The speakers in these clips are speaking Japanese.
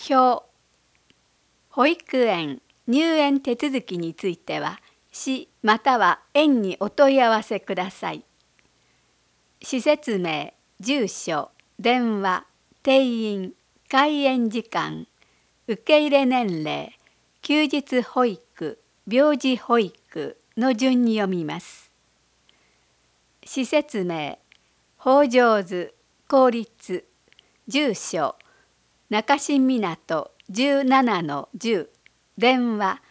表、保育園入園手続きについては、市または園にお問い合わせください。施設名、住所、電話、定員、開園時間、受け入れ年齢、休日保育、病児保育の順に読みます。施設名、北条図公立、住所、中新港17-10、電話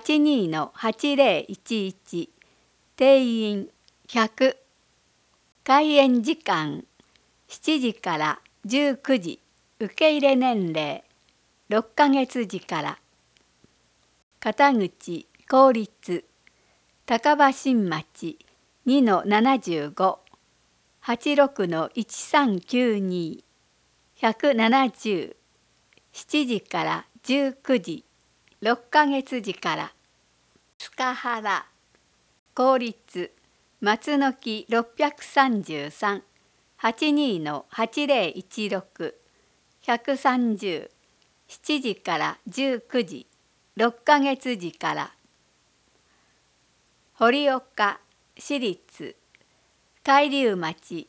82-8011、定員100、開園時間7時から19時、受け入れ年齢6ヶ月時から。片口公立、高場新町2-75、86-1392、170、7時から19時、6ヶ月時から。塚原公立、松の木633、82-8016、130、7時から19時、6ヶ月時から。堀岡市立、海流町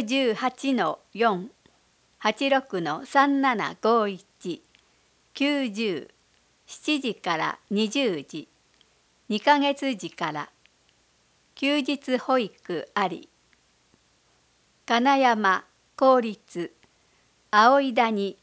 118-4、86-3751、90、7時から20時、2ヶ月時から。休日保育あり。金山公立、葵谷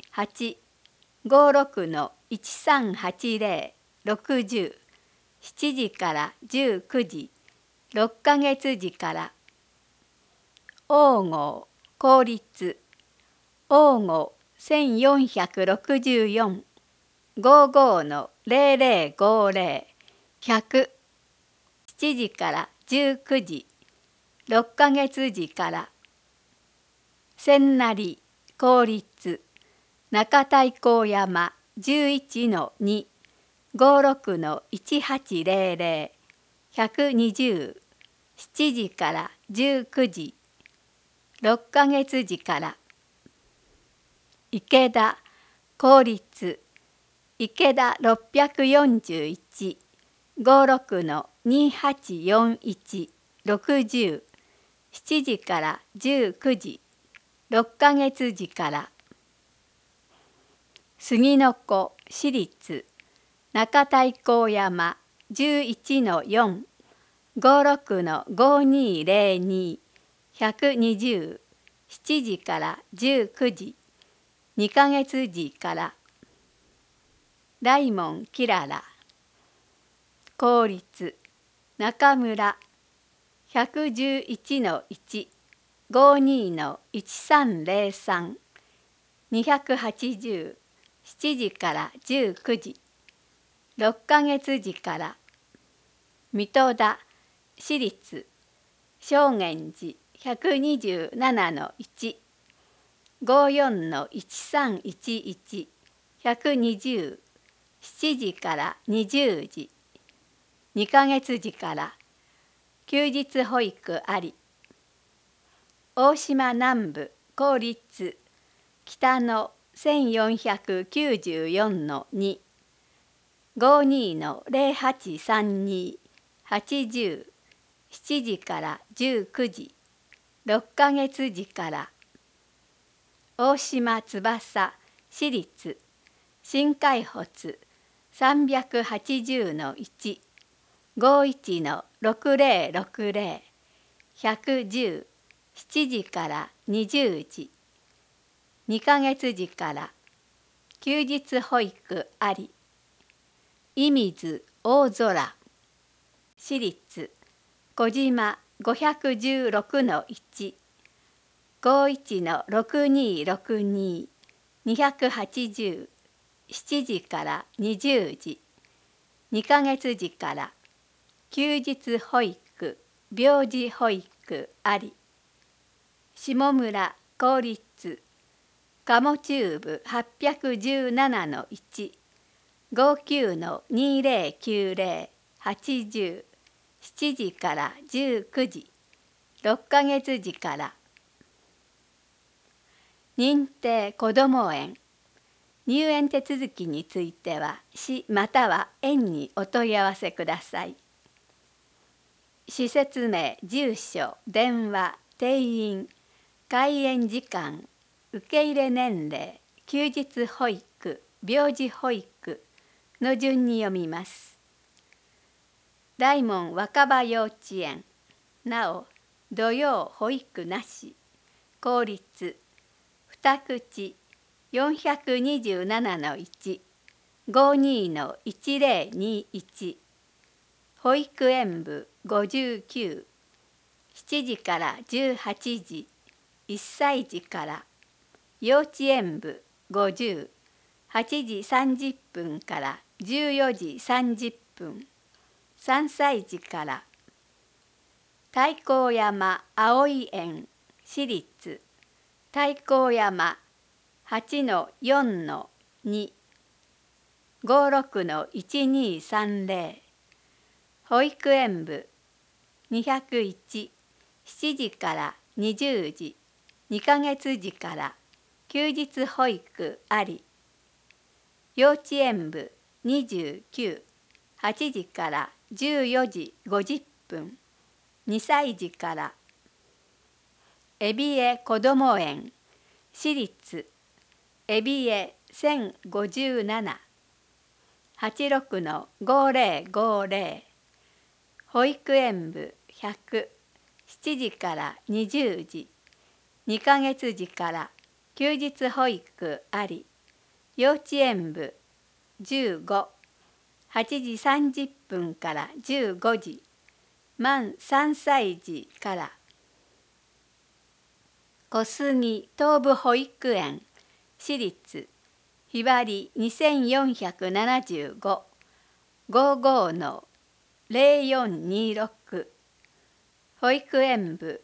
8、56-1380、60、7時から19時、6ヶ月時から。王郷公立、王郷1464、55-0050、100、7時から19時、6ヶ月時から。千成公立、中太閤山11-2、56-1800、120、7時から19時、6ヶ月時から。池田公立、池田641、56-2841、60、7時から19時、6ヶ月時から。杉の子市立、中太閤山11-4、56-5202、120、7時から19時、2ヶ月時から。大門きらら公立、中村111-1、52-1303、280、7時から19時、6ヶ月時から。水戸田市立、正源寺127-1、54-1311、120、7時から20時、2ヶ月時から。休日保育あり。大島南部公立、北の1494-2、52-0832、80、7時から19時、6ヶ月時から。大島翼市立、新海発380-1、51-6060、110、7時から20時、2ヶ月時から。休日保育あり。射水大空市立、小島516-1、51-6262、280、7時から20時、2ヶ月時から。休日保育、病児保育あり。下村公立、鴨中部817-1、59-2090、80、7時から19時、6ヶ月時から。認定こども園入園手続きについては市または園にお問い合わせください。施設名、住所、電話、定員、開園時間、受け入れ年齢、休日保育、病児保育の順に読みます。大門若葉幼稚園、なお土曜保育なし、公立、二口427-1、52-1021、保育園部59、7時から18時、1歳児から、幼稚園部50、8時30分から14時30分、3歳児から、太閤山葵園私立太閤山8-4-2、56-1230、保育園部201、7時から20時、2ヶ月時から休日保育あり。幼稚園部29、8時から14時50分、2歳児から。海老江こども園私立海老江1057、86-5050、保育園部100、7時から20時、2ヶ月時から休日保育あり。幼稚園部15、8時30分から15時、満3歳児から。小杉東部保育園私立ひばり2475、55-0426、保育園部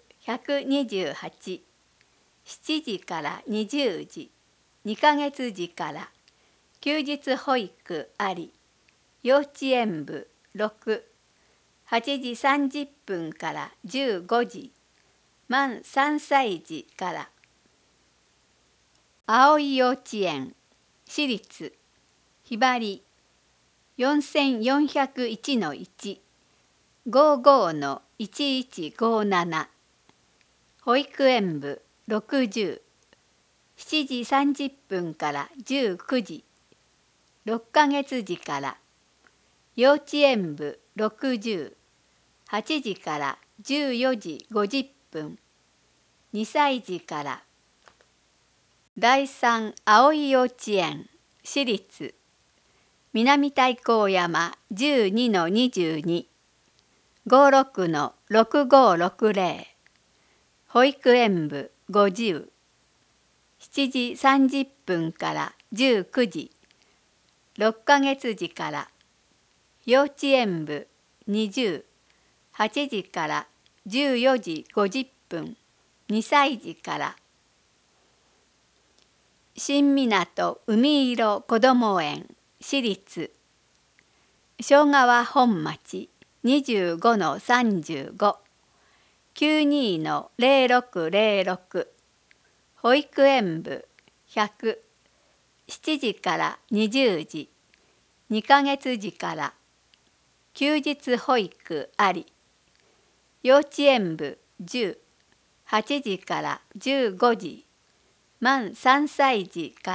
128、7時から20時、2ヶ月時から、休日保育あり。幼稚園部6、8時30分から15時、満3歳児から。葵幼稚園私立ひばり4401-1、55-1157、保育園部60、7時30分から19時、6ヶ月時から。幼稚園部60、8時から14時50分、2歳児から。第三葵幼稚園私立南太閤山12-22、56-6560、保育園部50、7時30分から19時、6ヶ月時から。幼稚園部20、8時から14時50分、2歳児から。新港海色こども園私立庄川本町25-35、92-0606、保育園部100、7時から20時、2ヶ月時から。休日保育あり。幼稚園部10、8時から15時、満3歳児から。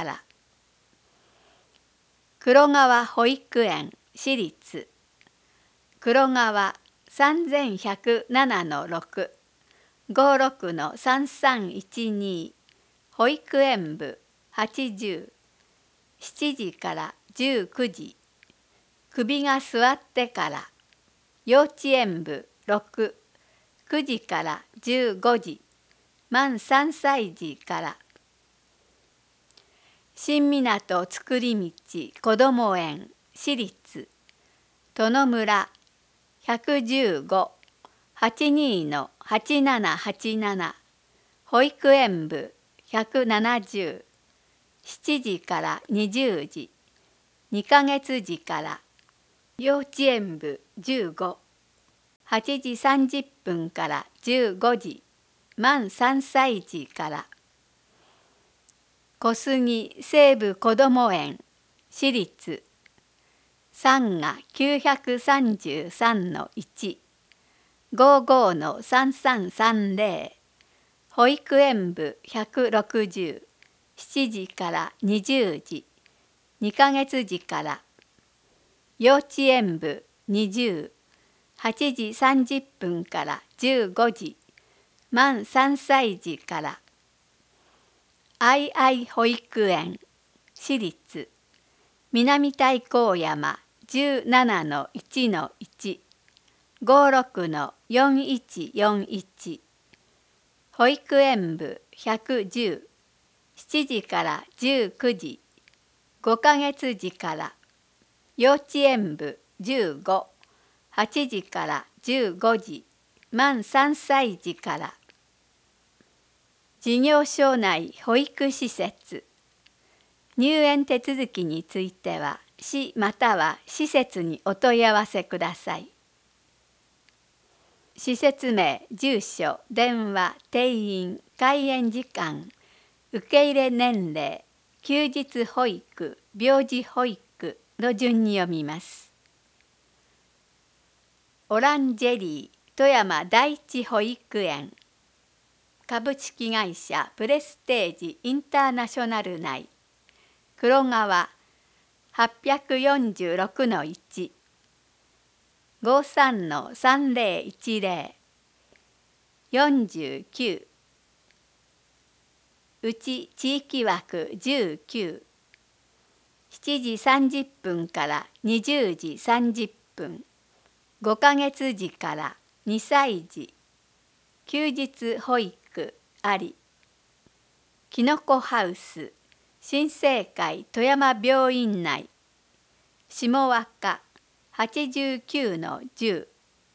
黒川保育園私立黒川3107-6、56-3312、保育園部80、7時から19時、首が座ってから。幼稚園部6、9時から15時、満3歳児から。新港つくりみちこども園私立殿村115、82-8787、保育園部170、7時から20時、2ヶ月時から。幼稚園部15、8時30分から15時、満3歳児から。 小杉西部こども園私立3が933-1 55-3330保育園部160 7時から20時2ヶ月時から幼稚園部20 8時30分から15時満3歳児からあいあい保育園私立南太閤山 17-1-1 56-4141保育園部110 7時から19時5ヶ月時から幼稚園部15 8時から15時満3歳児から事業所内保育施設入園手続きについては市または施設にお問い合わせください。施設名、住所、電話、定員、開園時間、受け入れ年齢、休日保育、病児保育の順に読みます。オランジェリー富山第一保育園株式会社プレステージインターナショナル内黒川 846-1 53-3010 49うち地域枠19 7時30分から20時30分5ヶ月時から2歳児休日保育ありきのこハウス新生会富山病院内下若 89-10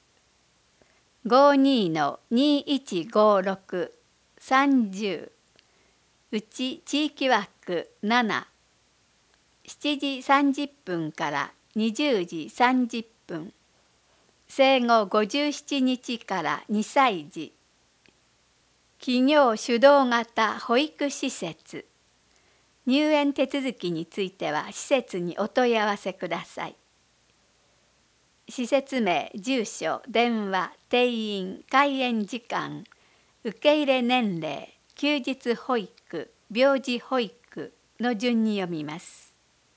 52-2156 30うち地域枠7 7時30分から20時30分生後57日から2歳児企業主導型保育施設入園手続きについては施設にお問い合わせください。施設名、住所、電話、定員、開園時間、受け入れ年齢、休日保育、病児保育の順に読みます。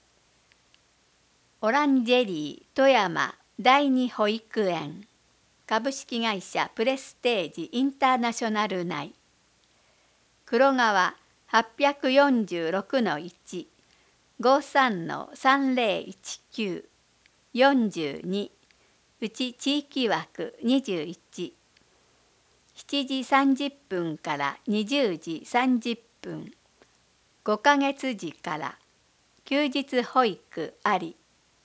オランジェリー富山第二保育園株式会社プレステージインターナショナル内黒川 846-1 53-3019 42うち地域枠21 7時30分から20時30分5ヶ月時から休日保育あり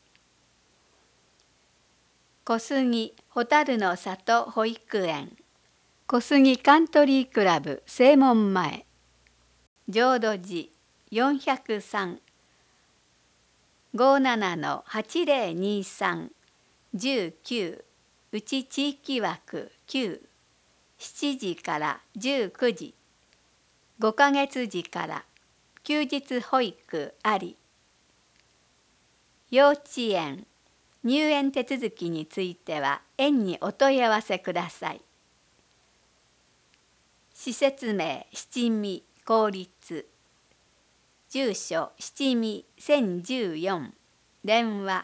小杉蛍の里保育園小杉カントリークラブ正門前浄土寺403 57-8023 19うち地域枠9 7時から19時5ヶ月時から休日保育あり幼稚園入園手続きについては園にお問い合わせください。施設名七味公立住所七味1014電話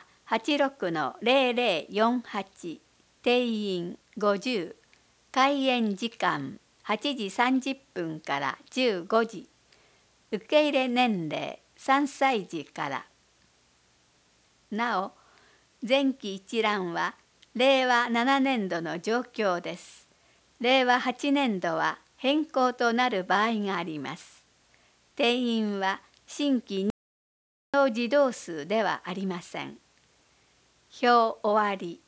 86-0048定員50開園時間8時30分から15時受け入れ年齢3歳児からなお前期一覧は令和7年度の状況です。令和8年度は変更となる場合があります。定員は新規入園児童数ではありません。表終わり。